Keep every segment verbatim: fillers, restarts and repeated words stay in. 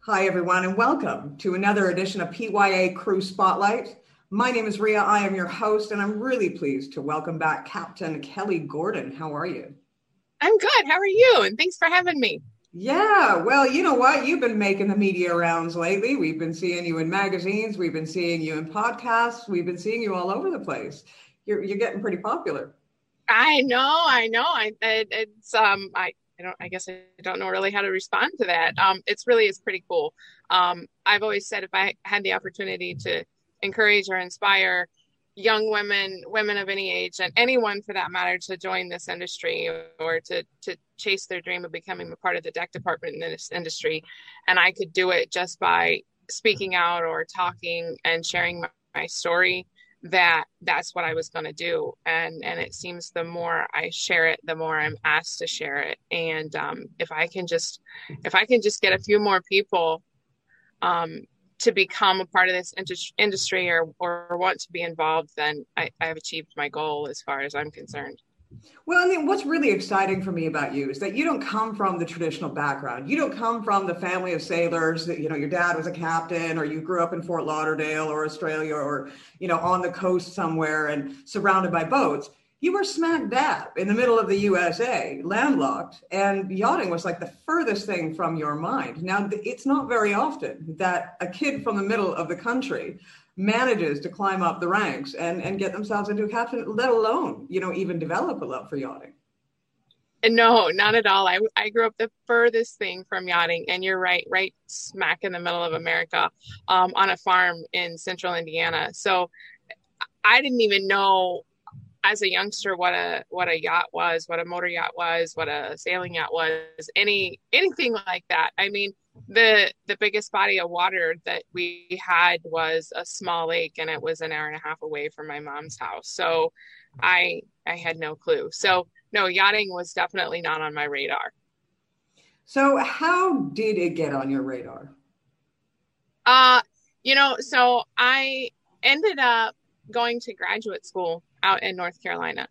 Hi, everyone, and welcome to another edition of P Y A Crew Spotlight. My name is Ria. I am your host, and I'm really pleased to welcome back Captain Kelly Gordon. How are you? I'm good. How are you? And thanks for having me. Yeah, well, you know what? You've been making the media rounds lately. We've been seeing you in magazines. We've been seeing you in podcasts. We've been seeing you all over the place. You're, you're getting pretty popular. I know, I know. I it, it's um I I don't I guess I don't know really how to respond to that. Um it's really it's pretty cool. Um I've always said if I had the opportunity to encourage or inspire young women, women of any age, and anyone for that matter to join this industry or to to chase their dream of becoming a part of the deck department in this industry, and I could do it just by speaking out or talking and sharing my, my story, that that's what I was going to do. And and it seems the more I share it, the more I'm asked to share it. And um, if I can just if I can just get a few more people um, to become a part of this indus- industry or or want to be involved, then I, I've achieved my goal as far as I'm concerned. Well, I mean, what's really exciting for me about you is that you don't come from the traditional background. You don't come from the family of sailors that, you know, your dad was a captain, or you grew up in Fort Lauderdale or Australia, or, you know, on the coast somewhere and surrounded by boats. You were smack dab in the middle of the U S A, landlocked, and yachting was like the furthest thing from your mind. Now, it's not very often that a kid from the middle of the country manages to climb up the ranks and, and get themselves into a captain, let alone, you know, even develop a love for yachting. No, not at all. I, I grew up the furthest thing from yachting, and you're right, right smack in the middle of America, um, on a farm in central Indiana. So I didn't even know as a youngster what a what a yacht was, what a motor yacht was, what a sailing yacht was, any anything like that. I mean, the the biggest body of water that we had was a small lake, and it was an hour and a half away from my mom's house. So I I had no clue. So no, yachting was definitely not on my radar. So how did it get on your radar? Uh, you know, so I ended up going to graduate school out in North Carolina.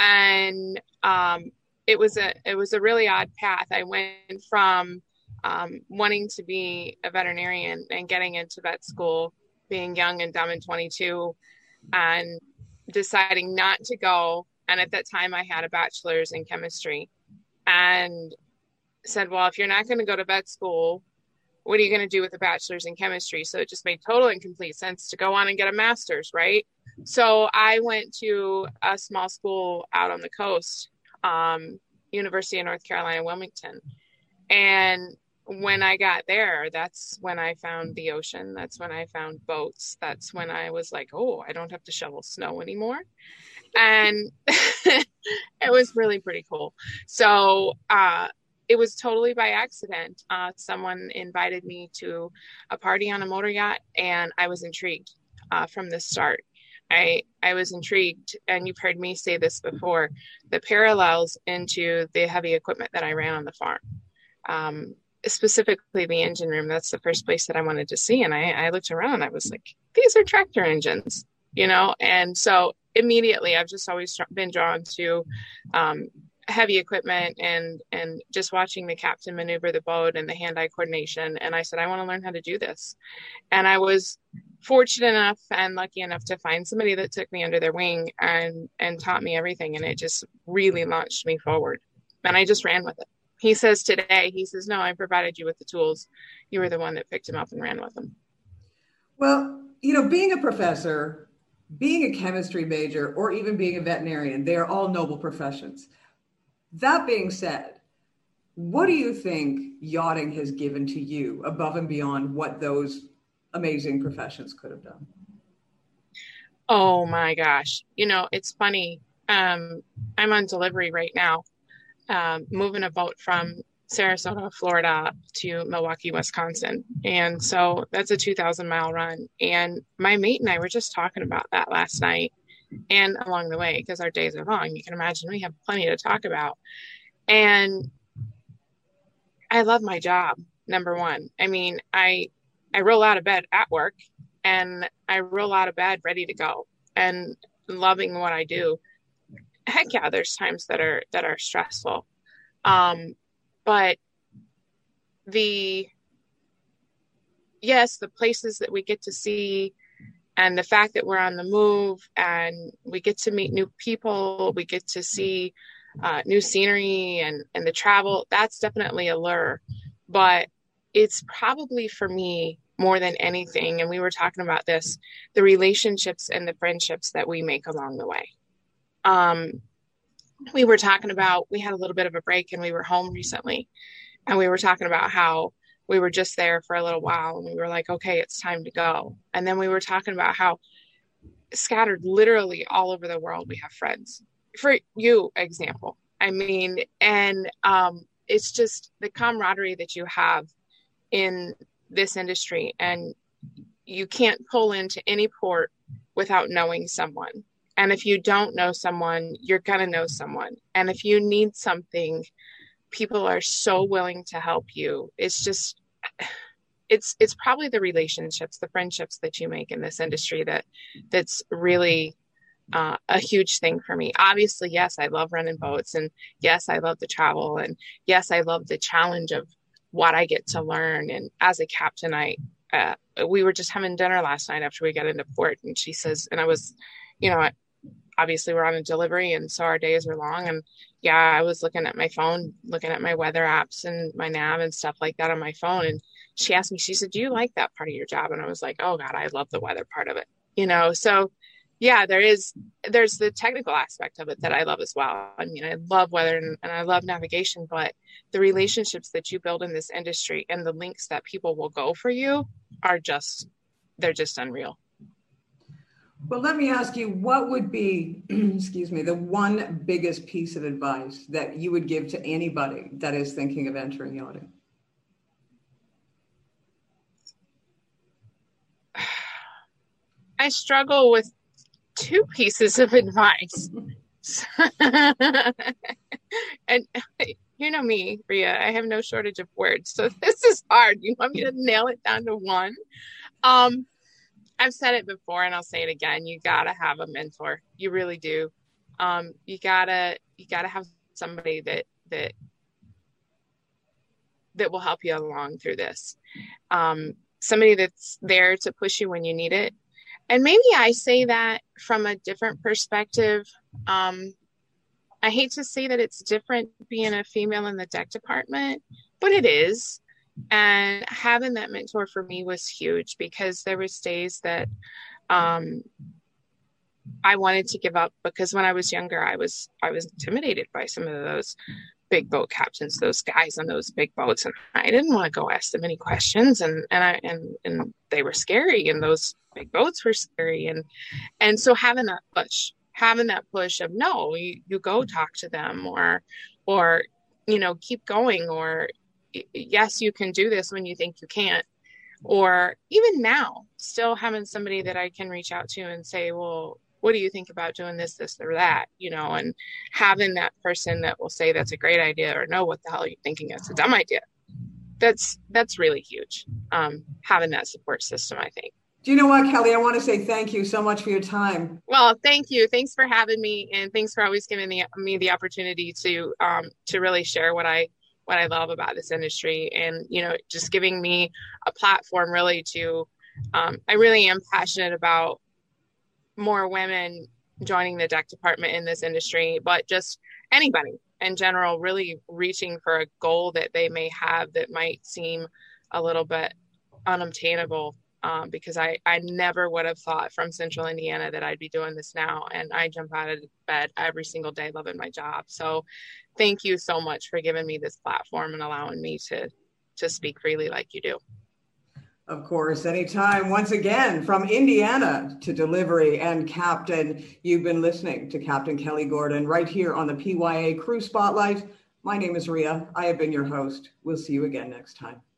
And um, it was a it was a really odd path. I went from um, wanting to be a veterinarian and getting into vet school, being young and dumb and twenty-two, and deciding not to go. And at that time, I had a bachelor's in chemistry, and said, "Well, if you're not going to go to vet school, what are you going to do with a bachelor's in chemistry?" So it just made total and complete sense to go on and get a master's, right? So I went to a small school out on the coast, um, University of North Carolina, Wilmington. And when I got there, that's when I found the ocean. That's when I found boats. That's when I was like, oh, I don't have to shovel snow anymore. And it was really pretty cool. So, uh, it was totally by accident. Uh, someone invited me to a party on a motor yacht, and I was intrigued uh, from the start. I I was intrigued, and you've heard me say this before, the parallels into the heavy equipment that I ran on the farm. Um, specifically the engine room. That's the first place that I wanted to see. And I, I looked around and I was like, these are tractor engines, you know? And so immediately I've just always been drawn to um, heavy equipment and and just watching the captain maneuver the boat and the hand-eye coordination. And I said, I want to learn how to do this. And I was fortunate enough and lucky enough to find somebody that took me under their wing and and taught me everything. And it just really launched me forward. And I just ran with it. He says today, he says, no, I provided you with the tools. You were the one that picked him up and ran with them. Well, you know, being a professor, being a chemistry major, or even being a veterinarian, they are all noble professions. That being said, what do you think yachting has given to you above and beyond what those amazing professions could have done? Oh my gosh. You know, it's funny. Um, I'm on delivery right now, um, moving a boat from Sarasota, Florida to Milwaukee, Wisconsin. And so that's a two thousand mile run. And my mate and I were just talking about that last night and along the way, because our days are long. You can imagine we have plenty to talk about. And I love my job, number one. I mean, I I roll out of bed at work and I roll out of bed ready to go and loving what I do. Heck yeah, there's times that are that are stressful. Um, but the yes, the places that we get to see and the fact that we're on the move and we get to meet new people, we get to see uh, new scenery and, and the travel, that's definitely a lure. But it's probably for me more than anything, and we were talking about this, the relationships and the friendships that we make along the way. Um, we were talking about, we had a little bit of a break and we were home recently, and we were talking about how we were just there for a little while and we were like, okay, it's time to go. And then we were talking about how scattered literally all over the world, we have friends. For you, example, I mean, and um, it's just the camaraderie that you have in this industry, and you can't pull into any port without knowing someone. And if you don't know someone, you're going to know someone. And if you need something, people are so willing to help you. It's just, it's, it's probably the relationships, the friendships that you make in this industry that that's really uh, a huge thing for me. Obviously, yes, I love running boats, and yes, I love the travel, and yes, I love the challenge of what I get to learn. And as a captain, I, uh, we were just having dinner last night after we got into port, and she says, and I was, you know, obviously we're on a delivery, and so our days are long. And yeah, I was looking at my phone, looking at my weather apps and my nav and stuff like that on my phone. And she asked me, she said, do you like that part of your job? And I was like, oh God, I love the weather part of it. You know, so yeah, there is, there's the technical aspect of it that I love as well. I mean, I love weather and, and I love navigation, but the relationships that you build in this industry and the links that people will go for you are just, they're just unreal. Well, let me ask you, what would be, excuse me, the one biggest piece of advice that you would give to anybody that is thinking of entering yachting? I struggle with two pieces of advice. And you know me, Ria, I have no shortage of words. So this is hard. You want me to nail it down to one? Um, I've said it before and I'll say it again. You gotta have a mentor. You really do. Um, you gotta, you gotta have somebody that, that, that will help you along through this. Um, somebody that's there to push you when you need it. And maybe I say that from a different perspective. Um, I hate to say that it's different being a female in the deck department, but it is. And having that mentor for me was huge, because there was days that um, I wanted to give up, because when I was younger, I was I was intimidated by some of those big boat captains, those guys on those big boats, and I didn't want to go ask them any questions, and and I and and they were scary, and those big boats were scary, and and so having that push, having that push of no, you, you go talk to them, or or you know, keep going, or yes, you can do this when you think you can't. Or even now, still having somebody that I can reach out to and say, well, what do you think about doing this, this, or that? You know, and having that person that will say that's a great idea, or no, what the hell are you thinking? It's a dumb idea. That's, that's really huge. Um, having that support system, I think. Do you know what, Kelly? I want to say thank you so much for your time. Well, thank you. Thanks for having me. And thanks for always giving the, me the opportunity to, um, to really share what I, what I love about this industry, and, you know, just giving me a platform really to, um, I really am passionate about more women joining the deck department in this industry, but just anybody in general, really reaching for a goal that they may have that might seem a little bit unobtainable. Um, because I, I never would have thought from Central Indiana that I'd be doing this now. And I jump out of bed every single day loving my job. So thank you so much for giving me this platform and allowing me to, to speak freely like you do. Of course, anytime. Once again, from Indiana to delivery and captain, you've been listening to Captain Kelly Gordon right here on the P Y A Crew Spotlight. My name is Ria. I have been your host. We'll see you again next time.